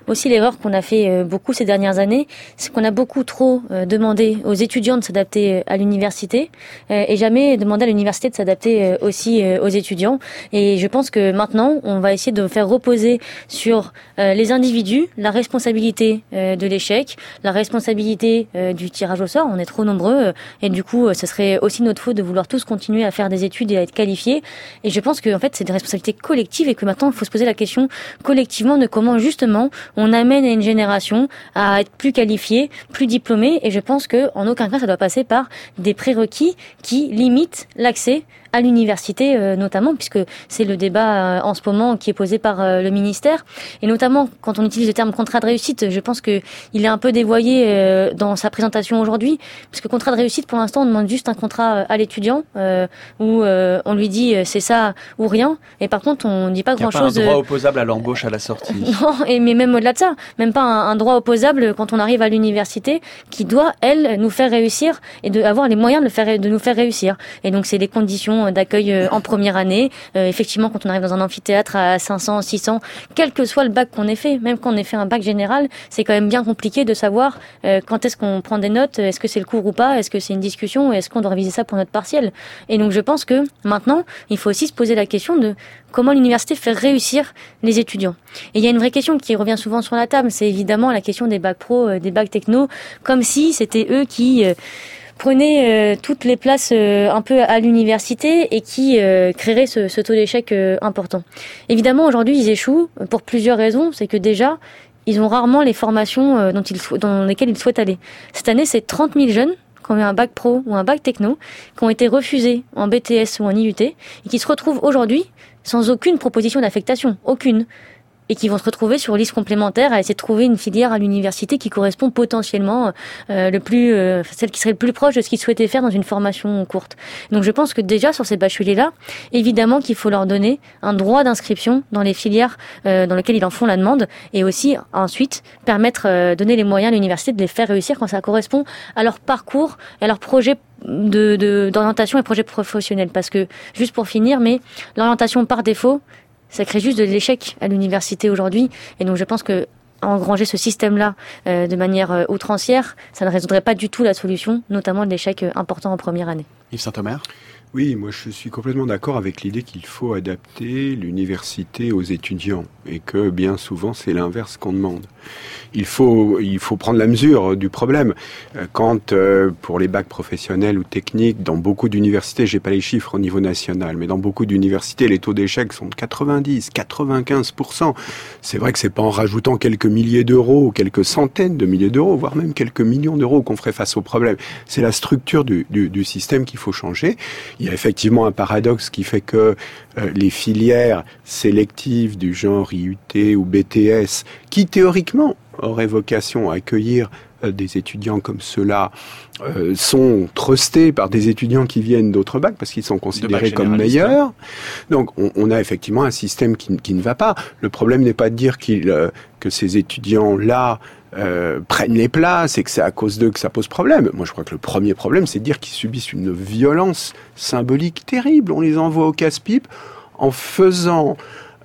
aussi l'erreur qu'on a fait euh, beaucoup ces dernières années, c'est qu'on a beaucoup trop euh, demandé aux étudiants de s'adapter euh, à l'université euh, et jamais demandé à l'université de s'adapter euh, aussi euh, aux étudiants. Et je pense que maintenant, on va essayer de faire reposer sur euh, les individus la responsabilité euh, de l'échec, la responsabilité euh, du tirage au sort. On est trop nombreux euh, et du coup, euh, ce serait aussi notre faute de vouloir tous continuer à faire des études et à être qualifiés. Et je pense que en fait, c'est des responsabilités collectives et que maintenant, il faut se poser la question collectivement de comment justement on amène à une génération à être plus qualifiée, plus diplômée. Et je pense que en aucun cas, ça doit passer par des prérequis qui limitent l'accès à l'université euh, notamment, puisque c'est le débat euh, en ce moment qui est posé par euh, le ministère, et notamment quand on utilise le terme contrat de réussite, je pense que il est un peu dévoyé euh, dans sa présentation aujourd'hui, puisque contrat de réussite, pour l'instant, on demande juste un contrat à l'étudiant, euh, où euh, on lui dit euh, c'est ça ou rien, et par contre on ne dit pas grand-chose. Il n'y a pas un droit opposable à l'embauche à la sortie. Non, et mais même au-delà de ça, même pas un, un droit opposable quand on arrive à l'université, qui doit, elle, nous faire réussir, et de avoir les moyens de, le faire, de nous faire réussir. Et donc c'est les conditions d'accueil en première année. Euh, effectivement, quand on arrive dans un amphithéâtre à cinq cents, six cents, quel que soit le bac qu'on ait fait, même quand on ait fait un bac général, c'est quand même bien compliqué de savoir euh, quand est-ce qu'on prend des notes, est-ce que c'est le cours ou pas, est-ce que c'est une discussion, est-ce qu'on doit réviser ça pour notre partiel. Et donc je pense que maintenant, il faut aussi se poser la question de comment l'université fait réussir les étudiants. Et il y a une vraie question qui revient souvent sur la table, c'est évidemment la question des bacs pro, euh, des bacs techno, comme si c'était eux qui... Euh, prenaient euh, toutes les places euh, un peu à l'université et qui euh, créeraient ce, ce taux d'échec euh, important. Évidemment, aujourd'hui, ils échouent pour plusieurs raisons. C'est que déjà, ils ont rarement les formations euh, dont ils, dans lesquelles ils souhaitent aller. Cette année, c'est trente mille jeunes qui ont eu un bac pro ou un bac techno, qui ont été refusés en B T S ou en I U T, et qui se retrouvent aujourd'hui sans aucune proposition d'affectation. Aucune. Et qui vont se retrouver sur liste complémentaire à essayer de trouver une filière à l'université qui correspond potentiellement euh, le plus, euh, celle qui serait le plus proche de ce qu'ils souhaitaient faire dans une formation courte. Donc je pense que déjà sur ces bacheliers-là, évidemment qu'il faut leur donner un droit d'inscription dans les filières euh, dans lesquelles ils en font la demande, et aussi ensuite permettre, euh, donner les moyens à l'université de les faire réussir quand ça correspond à leur parcours et à leur projet de, de, d'orientation et projet professionnel. Parce que, juste pour finir, mais l'orientation par défaut, ça crée juste de l'échec à l'université aujourd'hui. Et donc je pense que engranger ce système-là euh, de manière euh, outrancière, ça ne résoudrait pas du tout la solution, notamment de l'échec euh, important en première année. Yves Saint-Omer ? Oui, moi je suis complètement d'accord avec l'idée qu'il faut adapter l'université aux étudiants et que bien souvent c'est l'inverse qu'on demande. Il faut, il faut prendre la mesure du problème. Quand, euh, pour les bacs professionnels ou techniques, dans beaucoup d'universités, j'ai pas les chiffres au niveau national, mais dans beaucoup d'universités, les taux d'échec sont de quatre-vingt-dix, quatre-vingt-quinze pour cent. C'est vrai que c'est pas en rajoutant quelques milliers d'euros, quelques centaines de milliers d'euros, voire même quelques millions d'euros qu'on ferait face au problème. C'est la structure du, du, du système qu'il faut changer. Il y a effectivement un paradoxe qui fait que euh, les filières sélectives du genre I U T ou B T S, qui théoriquement auraient vocation à accueillir euh, des étudiants comme ceux-là, euh, sont trustés par des étudiants qui viennent d'autres bacs parce qu'ils sont considérés comme meilleurs. Donc on, on a effectivement un système qui, qui ne va pas. Le problème n'est pas de dire qu'il, euh, que ces étudiants-là Euh, prennent les places et que c'est à cause d'eux que ça pose problème. Moi, je crois que le premier problème, c'est de dire qu'ils subissent une violence symbolique terrible. On les envoie au casse-pipe en faisant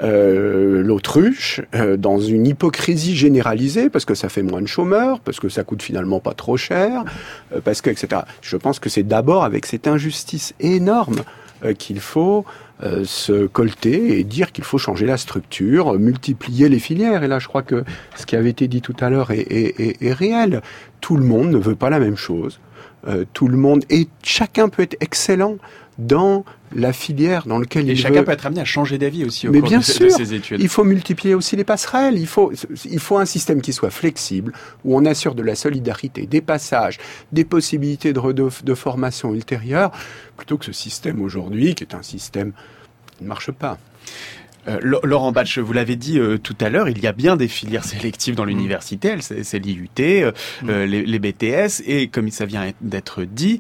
euh, l'autruche euh, dans une hypocrisie généralisée, parce que ça fait moins de chômeurs, parce que ça coûte finalement pas trop cher, euh, parce que, et cetera. Je pense que c'est d'abord avec cette injustice énorme euh, qu'il faut Euh, se colter et dire qu'il faut changer la structure, euh, multiplier les filières. Et là, je crois que ce qui avait été dit tout à l'heure est, est, est, est réel. Tout le monde ne veut pas la même chose. Euh, tout le monde, et chacun peut être excellent dans la filière dans laquelle il veut. Et chacun peut être amené à changer d'avis aussi au Mais cours bien de, sûr, de ses études. Il faut multiplier aussi les passerelles. Il faut, il faut un système qui soit flexible, où on assure de la solidarité, des passages, des possibilités de, de, de formation ultérieure, plutôt que ce système aujourd'hui, qui est un système qui ne marche pas. Euh, Laurent Batch, vous l'avez dit euh, tout à l'heure, il y a bien des filières sélectives dans l'université, c'est, c'est l'I U T, euh, mmh. les, les B T S, et comme ça vient d'être dit,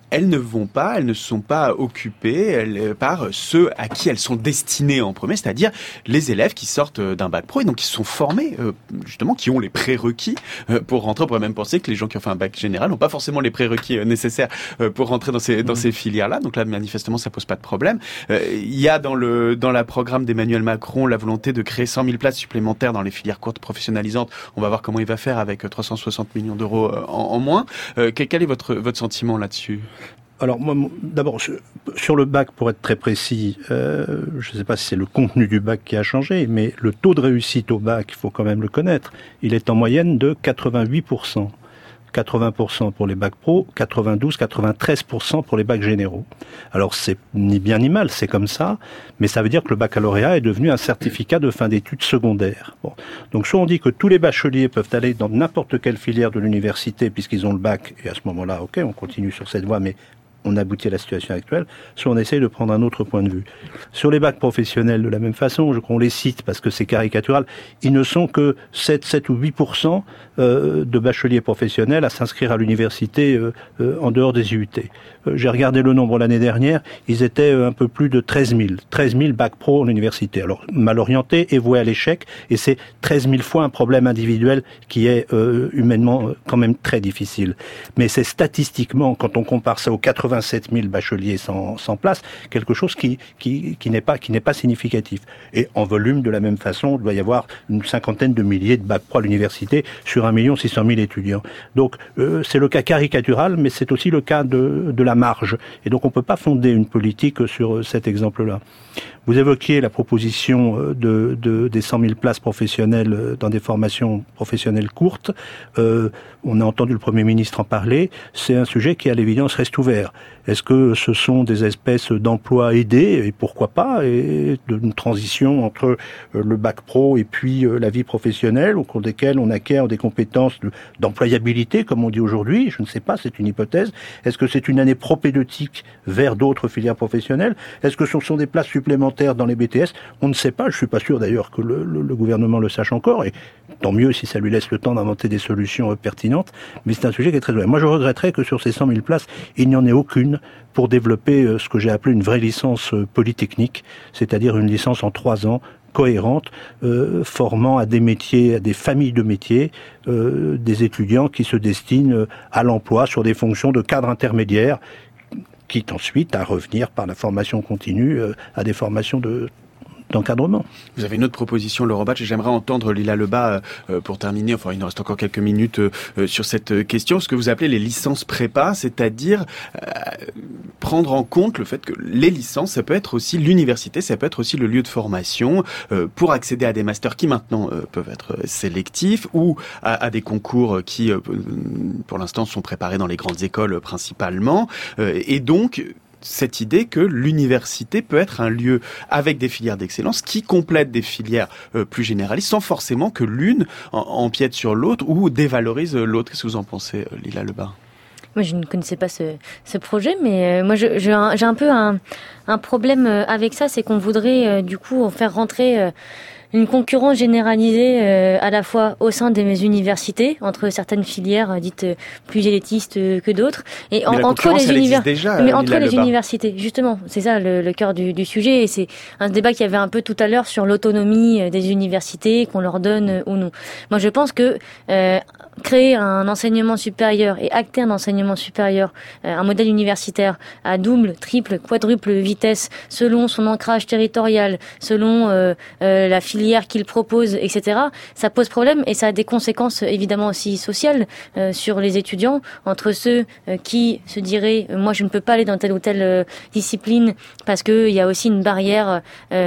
elles ne vont pas, elles ne sont pas occupées elles, par ceux à qui elles sont destinées en premier, c'est-à-dire les élèves qui sortent d'un bac pro et donc qui sont formés, euh, justement, qui ont les prérequis euh, pour rentrer. On pourrait même penser que les gens qui ont fait un bac général n'ont pas forcément les prérequis euh, nécessaires euh, pour rentrer dans ces, dans mmh. ces filières-là. Donc là, manifestement, ça pose pas de problème. Euh, il y a dans le dans la programme d'Emmanuel Macron la volonté de créer cent mille places supplémentaires dans les filières courtes professionnalisantes. On va voir comment il va faire avec trois cent soixante millions d'euros en, en moins. Euh, quel est votre votre sentiment là-dessus ? Alors moi, d'abord, sur le bac, pour être très précis, euh, je ne sais pas si c'est le contenu du bac qui a changé, mais le taux de réussite au bac, il faut quand même le connaître, il est en moyenne de quatre-vingt-huit pour cent. quatre-vingts pour cent pour les bacs pro, quatre-vingt-douze à quatre-vingt-treize pour cent pour les bacs généraux. Alors c'est ni bien ni mal, c'est comme ça, mais ça veut dire que le baccalauréat est devenu un certificat de fin d'études secondaires. Bon. Donc soit on dit que tous les bacheliers peuvent aller dans n'importe quelle filière de l'université puisqu'ils ont le bac, et à ce moment-là, ok, on continue sur cette voie, mais on aboutit à la situation actuelle, soit on essaye de prendre un autre point de vue. Sur les bacs professionnels, de la même façon, je crois qu'on les cite parce que c'est caricatural, ils ne sont que sept, sept ou huit pour cent euh, de bacheliers professionnels à s'inscrire à l'université euh, euh, en dehors des U U T. Euh, j'ai regardé le nombre l'année dernière, ils étaient un peu plus de treize mille. treize mille bacs pro en université. Alors, mal orientés et voués à l'échec, et c'est treize mille fois un problème individuel qui est euh, humainement euh, quand même très difficile. Mais c'est statistiquement, quand on compare ça aux quatre-vingt-sept mille bacheliers sans, sans place, quelque chose qui, qui, qui n'est pas, qui n'est pas significatif. Et en volume, de la même façon, il doit y avoir une cinquantaine de milliers de bacs pro à l'université sur un million six cent mille étudiants. Donc, euh, c'est le cas caricatural, mais c'est aussi le cas de, de la marge. Et donc, on ne peut pas fonder une politique sur cet exemple-là. Vous évoquiez la proposition de, de, des cent mille places professionnelles dans des formations professionnelles courtes. Euh, on a entendu le Premier ministre en parler. C'est un sujet qui, à l'évidence, reste ouvert. Est-ce que ce sont des espèces d'emplois aidés, et pourquoi pas, et d'une transition entre le bac pro et puis la vie professionnelle, au cours desquelles on acquiert des compétences d'employabilité, comme on dit aujourd'hui? Je ne sais pas, c'est une hypothèse. Est-ce que c'est une année propédeutique vers d'autres filières professionnelles? Est-ce que ce sont des places supplémentaires dans les B T S? On ne sait pas. Je suis pas sûr d'ailleurs que le, le, le gouvernement le sache encore, et tant mieux si ça lui laisse le temps d'inventer des solutions pertinentes. Mais c'est un sujet qui est très ouvert. Moi, je regretterais que sur ces cent mille places, il n'y en ait aucune pour développer ce que j'ai appelé une vraie licence polytechnique, c'est-à-dire une licence en trois ans, cohérente, euh, formant à des métiers, à des familles de métiers, euh, des étudiants qui se destinent à l'emploi sur des fonctions de cadre intermédiaire, quitte ensuite à revenir par la formation continue euh, à des formations de d'encadrement. Vous avez une autre proposition, Laurent Batch, et j'aimerais entendre Lila Lebas euh, pour terminer, enfin il nous reste encore quelques minutes euh, sur cette question, ce que vous appelez les licences prépa, c'est-à-dire euh, prendre en compte le fait que les licences, ça peut être aussi l'université, ça peut être aussi le lieu de formation euh, pour accéder à des masters qui maintenant euh, peuvent être sélectifs ou à, à des concours qui euh, pour l'instant sont préparés dans les grandes écoles principalement, euh, et donc cette idée que l'université peut être un lieu avec des filières d'excellence qui complètent des filières euh, plus généralistes sans forcément que l'une en, empiète sur l'autre ou dévalorise l'autre. Qu'est-ce que vous en pensez, Lila Lebas? Moi, je ne connaissais pas ce, ce projet, mais euh, moi, je, j'ai, un, j'ai un peu un, un problème avec ça, c'est qu'on voudrait euh, du coup faire rentrer euh, une concurrence généralisée euh, à la fois au sein des universités, entre certaines filières euh, dites euh, plus élitistes euh, que d'autres, et en, entre les universités. Mais entre les universités, justement, c'est ça le, le cœur du, du sujet. Et c'est un débat qu'il y avait un peu tout à l'heure sur l'autonomie euh, des universités, qu'on leur donne euh, ou non. Moi, je pense que euh, créer un enseignement supérieur et acter un enseignement supérieur, euh, un modèle universitaire à double, triple, quadruple vitesse, selon son ancrage territorial, selon euh, euh, la filière qu'il propose, et cetera, ça pose problème et ça a des conséquences évidemment aussi sociales euh, sur les étudiants, entre ceux euh, qui se diraient euh, moi je ne peux pas aller dans telle ou telle euh, discipline parce qu'il y a aussi une barrière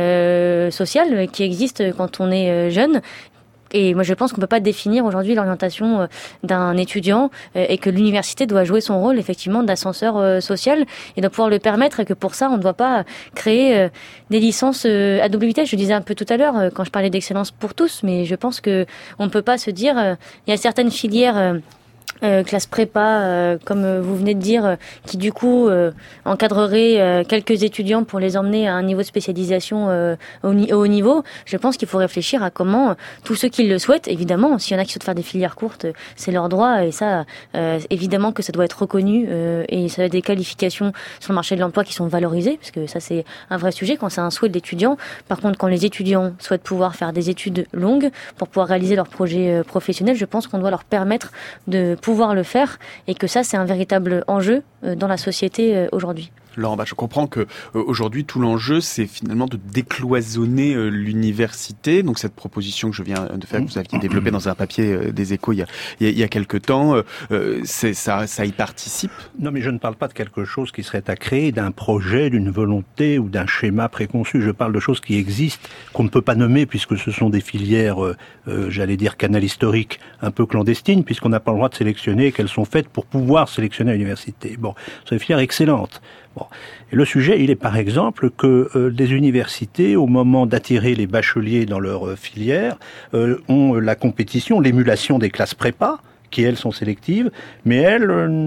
euh, sociale qui existe quand on est euh, jeune. Et moi, je pense qu'on peut pas définir aujourd'hui l'orientation d'un étudiant et que l'université doit jouer son rôle, effectivement, d'ascenseur social et doit pouvoir le permettre et que pour ça, on ne doit pas créer des licences à double vitesse. Je disais un peu tout à l'heure quand je parlais d'excellence pour tous, mais je pense que on ne peut pas se dire, il y a certaines filières euh, classe prépa, euh, comme vous venez de dire, euh, qui du coup euh, encadrerait euh, quelques étudiants pour les emmener à un niveau de spécialisation euh, au, ni- au haut niveau, je pense qu'il faut réfléchir à comment euh, tous ceux qui le souhaitent, évidemment, s'il y en a qui souhaitent faire des filières courtes, euh, c'est leur droit, et ça, euh, évidemment que ça doit être reconnu, euh, et ça a des qualifications sur le marché de l'emploi qui sont valorisées, parce que ça c'est un vrai sujet quand c'est un souhait de l'étudiant. Par contre, quand les étudiants souhaitent pouvoir faire des études longues pour pouvoir réaliser leur projet euh, professionnel, je pense qu'on doit leur permettre de pouvoir le faire, et que ça c'est un véritable enjeu euh, dans la société euh, aujourd'hui. Laurent Bach, je comprends que euh, aujourd'hui tout l'enjeu c'est finalement de décloisonner euh, l'université. Donc cette proposition que je viens de faire, que vous aviez développée dans un papier euh, des Échos il y a, il y a, il y a quelque temps, euh, c'est, ça, ça y participe. Non, mais je ne parle pas de quelque chose qui serait à créer, d'un projet, d'une volonté ou d'un schéma préconçu. Je parle de choses qui existent, qu'on ne peut pas nommer puisque ce sont des filières, euh, euh, j'allais dire canal historique, un peu clandestines, puisqu'on n'a pas le droit de sélectionner et qu'elles sont faites pour pouvoir sélectionner à l'université. Bon, c'est des filières excellentes. Bon. Et le sujet, il est par exemple que euh, les universités, au moment d'attirer les bacheliers dans leur euh, filière, euh, ont la compétition, l'émulation des classes prépa, qui elles sont sélectives, mais elles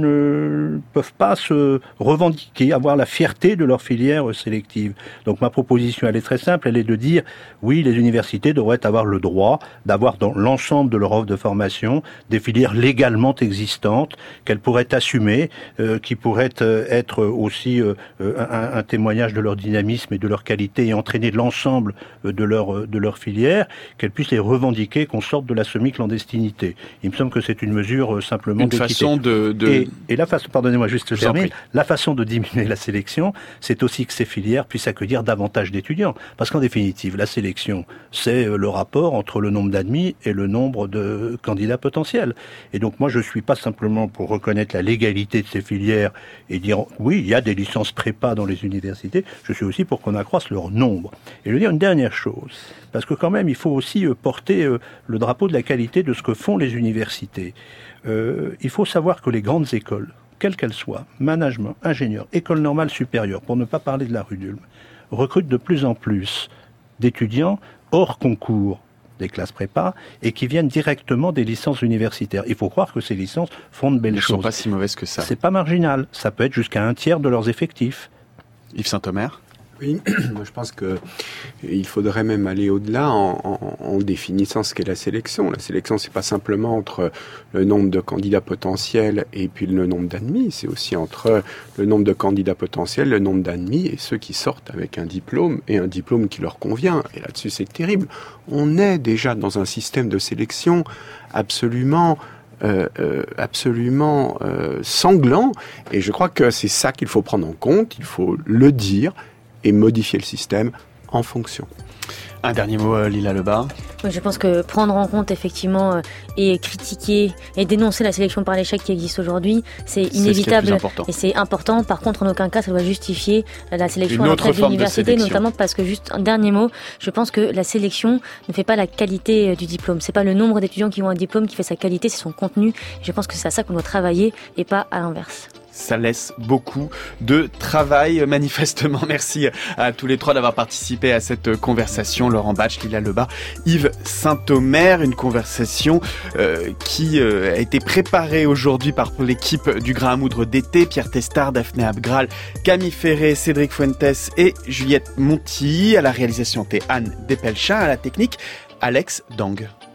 ne peuvent pas se revendiquer, avoir la fierté de leur filière sélective. Donc ma proposition, elle est très simple, elle est de dire, oui, les universités devraient avoir le droit d'avoir dans l'ensemble de leur offre de formation des filières légalement existantes, qu'elles pourraient assumer, euh, qui pourraient euh, être aussi euh, un, un témoignage de leur dynamisme et de leur qualité et entraîner l'ensemble de leur, de leur filière, qu'elles puissent les revendiquer, qu'on sorte de la semi-clandestinité. Il me semble que c'est une mesure euh, simplement une d'équité. façon de, de... Et, et la façon, pardonnez-moi juste je termine, la façon de diminuer la sélection, c'est aussi que ces filières puissent accueillir davantage d'étudiants. Parce qu'en définitive, la sélection, c'est le rapport entre le nombre d'admis et le nombre de candidats potentiels. Et donc moi, je suis pas simplement pour reconnaître la légalité de ces filières et dire, oui, il y a des licences prépa dans les universités, je suis aussi pour qu'on accroisse leur nombre. Et je veux dire une dernière chose, parce que quand même, il faut aussi porter le drapeau de la qualité de ce que font les universités. Euh, il faut savoir que les grandes écoles, quelles qu'elles soient, management, ingénieur, école normale supérieure, pour ne pas parler de la rue d'Ulm, recrutent de plus en plus d'étudiants hors concours des classes prépa et qui viennent directement des licences universitaires. Il faut croire que ces licences font de belles Elles choses. ne sont pas si mauvaises que ça. C'est pas marginal. Ça peut être jusqu'à un tiers de leurs effectifs. Yves Saint-Omer. Oui, moi je pense que il faudrait même aller au-delà en, en, en définissant ce qu'est la sélection. La sélection, c'est pas simplement entre le nombre de candidats potentiels et puis le nombre d'admis, c'est aussi entre le nombre de candidats potentiels, le nombre d'admis et ceux qui sortent avec un diplôme et un diplôme qui leur convient. Et là-dessus, c'est terrible. On est déjà dans un système de sélection absolument Euh, euh, absolument euh, sanglant, et je crois que c'est ça qu'il faut prendre en compte, il faut le dire et modifier le système en fonction. Un dernier mot, euh, Lila Lebas. Oui, je pense que prendre en compte effectivement euh, et critiquer et dénoncer la sélection par l'échec qui existe aujourd'hui, c'est inévitable c'est ce et c'est important. Par contre, en aucun cas, ça doit justifier la sélection à l'entrée de l'université, notamment parce que, juste un dernier mot, je pense que la sélection ne fait pas la qualité du diplôme. C'est pas le nombre d'étudiants qui ont un diplôme qui fait sa qualité, c'est son contenu. Je pense que c'est à ça qu'on doit travailler et pas à l'inverse. Ça laisse beaucoup de travail, manifestement. Merci à tous les trois d'avoir participé à cette conversation. Laurent Bach, Lila Lebas, Yves Saint-Omer. Une conversation euh, qui euh, a été préparée aujourd'hui par l'équipe du Grain à moudre d'été. Pierre Testard, Daphné Abgral, Camille Ferré, Cédric Fuentes et Juliette Monti. À la réalisation, t'es Anne Despelchin. À la technique, Alex Dang.